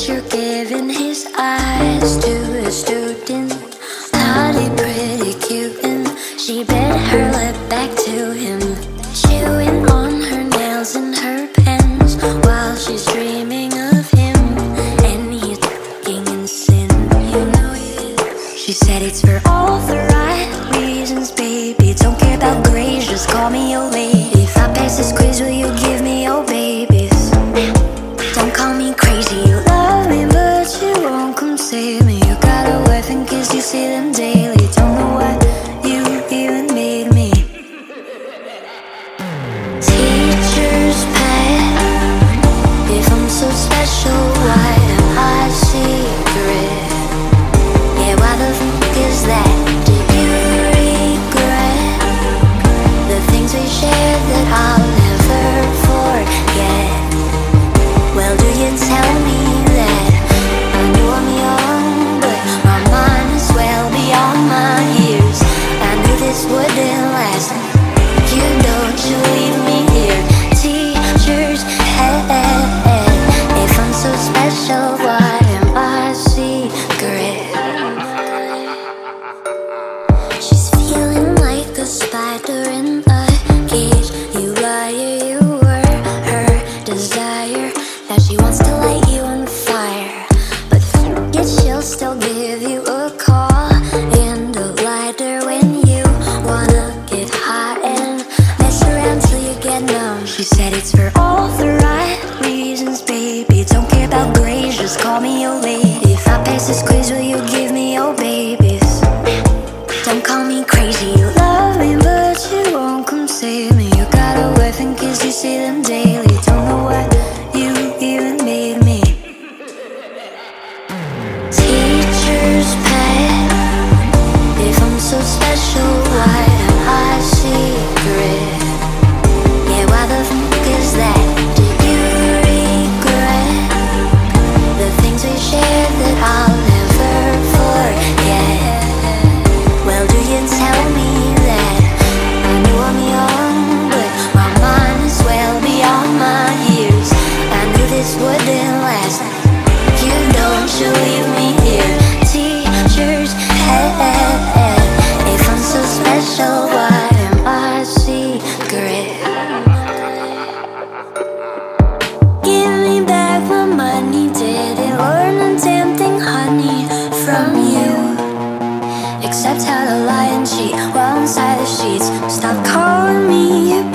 teacher giving his eyes to a student. Naughty, pretty cute, and she bit her lip back to him, chewing on her nails and her pens while she's dreaming of him. And he's fucking in sin, you know he is. She said it's for all the right reasons, baby. Don't care about grades, just call me your lady. If I pass this quiz, will you give me your babies? Don't call me crazy, you love me, but you won't come see me. You got a wife and kids, you see them daily. Don't know why you even made me. Teacher's pet, if I'm so special, why am I secret? Yeah, why the fuck is that? Do you regret the things we shared that I'll never forget? Well, do you tell me that I know I'm young, but my mind is well beyond my years? I knew this wouldn't last. You don't you leave me here, teacher's head. If I'm so special, why am I secret? She's feeling like a spider in a cage. You liar, you were her desire. Now she wants to light you on fire, but f*** it, she'll still give you a call and a lighter when you wanna get hot and mess around till you get numb. She said it's for all the right reasons, baby. Don't care about grades, just call me your lady. If I pass this quiz, will you give me your babies? Don't call me crazy, you love me, but you won't come see me. You got a wife and kids, you see them daily. Don't know why you even made me. Teacher's pet, if I'm so special, why am I secret? Yeah, why the fuck is that? Do you regret the things we shared that I'll never forget? Well, do you tell me that I know I'm young, but my mind is well beyond my years? I knew this wouldn't last. You don't you leave me here, teacher's head. If I'm so special, why am I secret? Give me back my money, didn't learn a damn thing, honey, from you. Except how to lie and cheat while inside the sheets. Stop calling me